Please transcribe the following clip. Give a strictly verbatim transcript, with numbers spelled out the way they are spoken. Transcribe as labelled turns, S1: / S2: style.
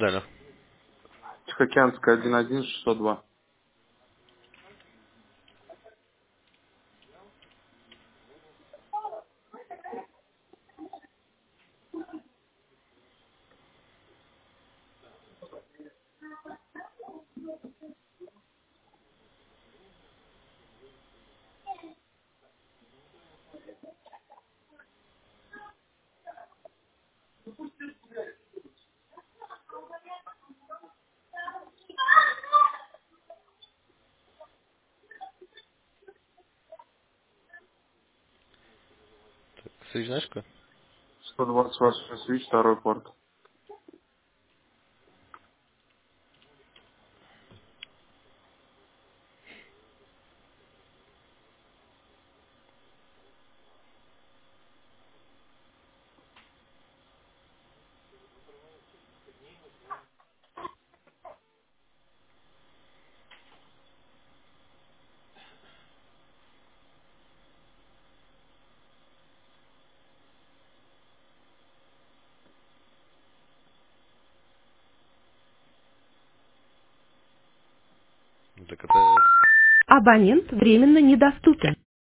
S1: Далее.
S2: Тихоокеанская один один шестьсот два.
S1: Свич знаешь какой?
S2: сто двадцать восемь свич, второй порт.
S1: Так это...
S3: Абонент временно недоступен.